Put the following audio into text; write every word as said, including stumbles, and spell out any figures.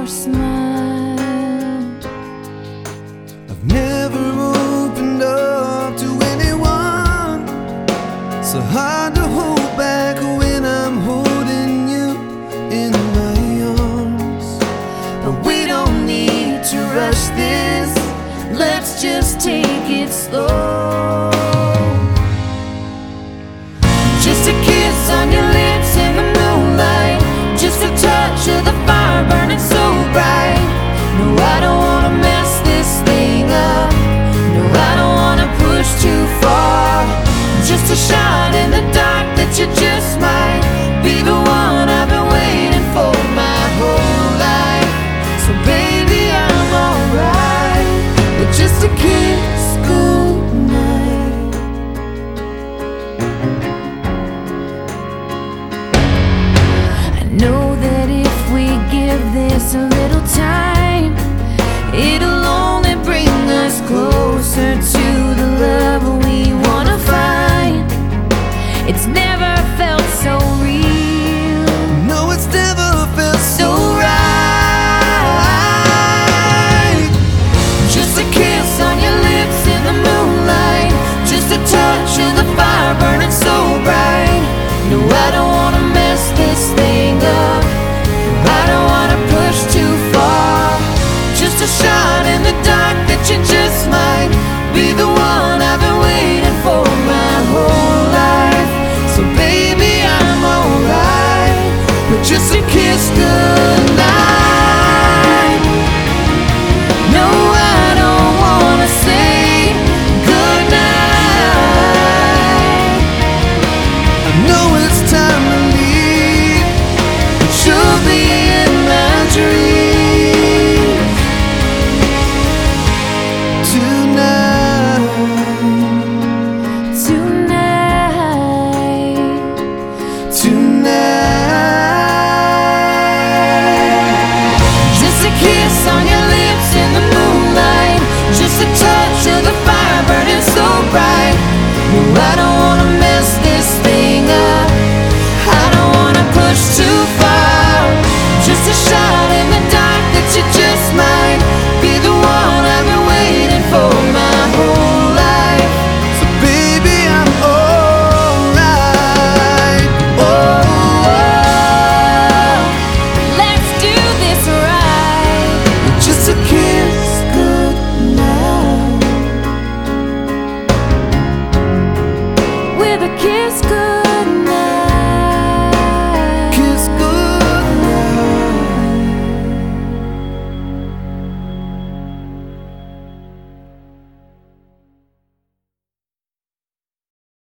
smile. I've never opened up to anyone, so hard to hold back when I'm holding you in my arms. But we don't need to rush this, let's just take it slow. Just a kiss on your lips in the moonlight, just a touch of the fire burning so